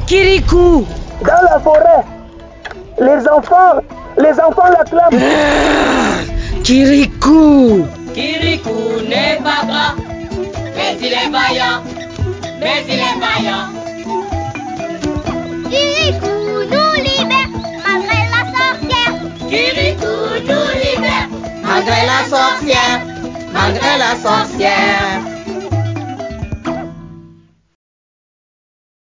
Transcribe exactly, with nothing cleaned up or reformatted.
Kirikou. Dans la forêt, les enfants, les enfants l'acclament. Ah, Kirikou. Kirikou n'est pas grand, mais il est vaillant, mais il est vaillant. Kirikou nous libère, malgré la sorcière. Kirikou nous libère, malgré la sorcière, malgré la sorcière.